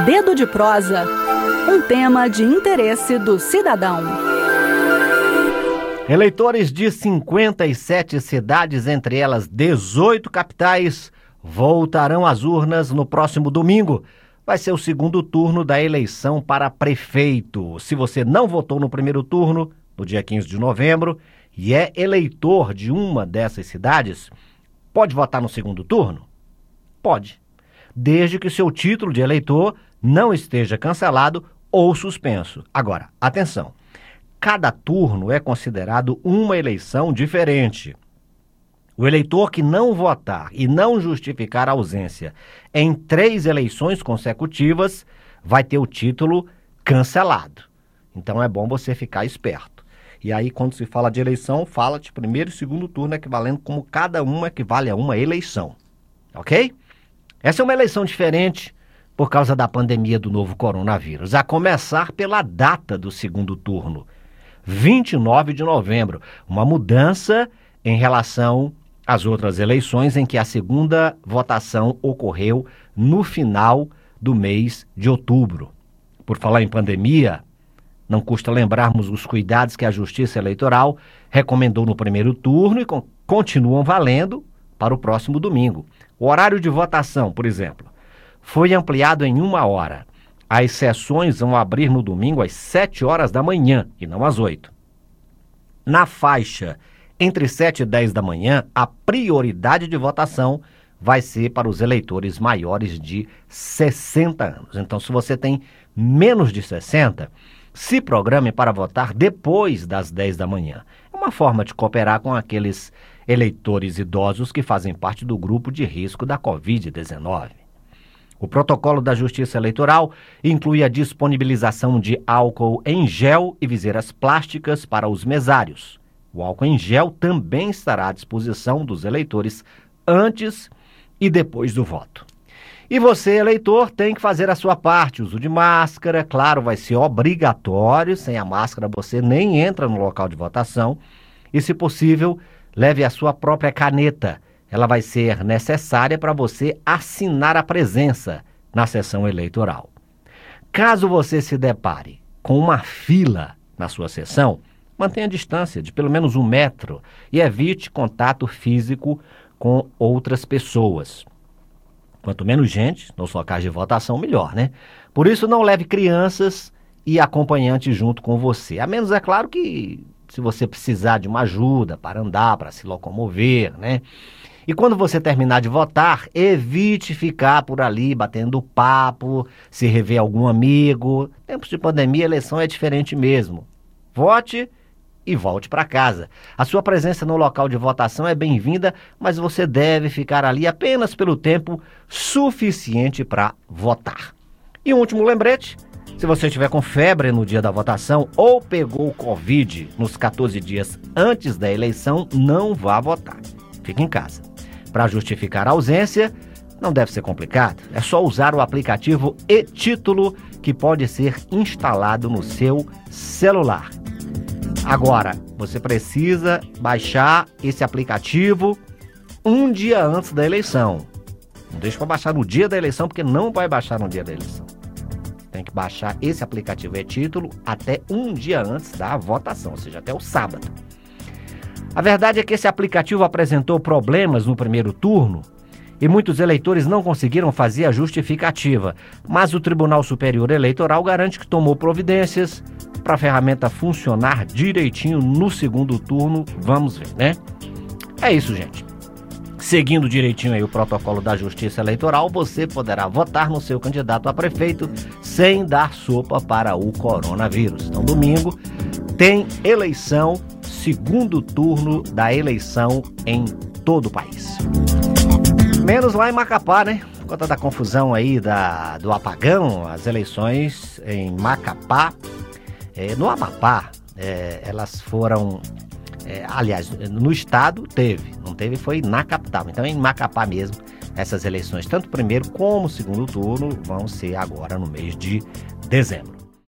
Dedo de Prosa, um tema de interesse do cidadão. Eleitores de 57 cidades, entre elas 18 capitais, voltarão às urnas no próximo domingo. Vai ser o segundo turno da eleição para prefeito. Se você não votou no primeiro turno, no dia 15 de novembro, e é eleitor de uma dessas cidades, pode votar no segundo turno? Pode, desde que seu título de eleitor não esteja cancelado ou suspenso. Agora, atenção, cada turno é considerado uma eleição diferente. O eleitor que não votar e não justificar a ausência em 3 eleições consecutivas vai ter o título cancelado. Então é bom você ficar esperto. E aí, quando se fala de eleição, fala de primeiro e segundo turno equivalendo como cada uma equivale a uma eleição. Ok? Essa é uma eleição diferente por causa da pandemia do novo coronavírus, a começar pela data do segundo turno, 29 de novembro. Uma mudança em relação às outras eleições em que a segunda votação ocorreu no final do mês de outubro. Por falar em pandemia, não custa lembrarmos os cuidados que a Justiça Eleitoral recomendou no primeiro turno e continuam valendo para o próximo domingo. O horário de votação, por exemplo, foi ampliado em 1 hora. As sessões vão abrir no domingo às 7 horas da manhã e não às 8. Na faixa entre 7 e 10 da manhã, a prioridade de votação vai ser para os eleitores maiores de 60 anos. Então, se você tem menos de 60, se programe para votar depois das 10 da manhã. É uma forma de cooperar com aqueles eleitores idosos que fazem parte do grupo de risco da Covid-19. O protocolo da Justiça Eleitoral inclui a disponibilização de álcool em gel e viseiras plásticas para os mesários. O álcool em gel também estará à disposição dos eleitores antes e depois do voto. E você, eleitor, tem que fazer a sua parte. Uso de máscara, claro, vai ser obrigatório. Sem a máscara você nem entra no local de votação. E, se possível, leve a sua própria caneta. Ela vai ser necessária para você assinar a presença na sessão eleitoral. Caso você se depare com uma fila na sua sessão, mantenha a distância de pelo menos 1 metro e evite contato físico com outras pessoas. Quanto menos gente nos locais de votação, melhor, né? Por isso, não leve crianças e acompanhantes junto com você. A menos, é claro, que se você precisar de uma ajuda para andar, para se locomover, né? E quando você terminar de votar, evite ficar por ali batendo papo, se rever algum amigo. Tempos de pandemia, eleição é diferente mesmo. Vote e volte para casa. A sua presença no local de votação é bem-vinda, mas você deve ficar ali apenas pelo tempo suficiente para votar. E um último lembrete: se você estiver com febre no dia da votação ou pegou o Covid nos 14 dias antes da eleição, não vá votar. Fique em casa. Para justificar a ausência, não deve ser complicado. É só usar o aplicativo e-Título, que pode ser instalado no seu celular. Agora, você precisa baixar esse aplicativo um dia antes da eleição. Não deixa para baixar no dia da eleição, porque não vai baixar no dia da eleição. Tem que baixar esse aplicativo e-Título até um dia antes da votação, ou seja, até o sábado. A verdade é que esse aplicativo apresentou problemas no primeiro turno e muitos eleitores não conseguiram fazer a justificativa, mas o Tribunal Superior Eleitoral garante que tomou providências para a ferramenta funcionar direitinho no segundo turno. Vamos ver, né? É isso, gente. Seguindo direitinho aí o protocolo da Justiça Eleitoral, você poderá votar no seu candidato a prefeito sem dar sopa para o coronavírus. Então, domingo tem eleição, segundo turno da eleição em todo o país. Menos lá em Macapá, né? Por conta da confusão aí do apagão, as eleições em Macapá, no Amapá, elas foram... aliás, no estado não teve, foi na capital. Então, em Macapá mesmo, essas eleições, tanto primeiro como segundo turno, vão ser agora no mês de dezembro.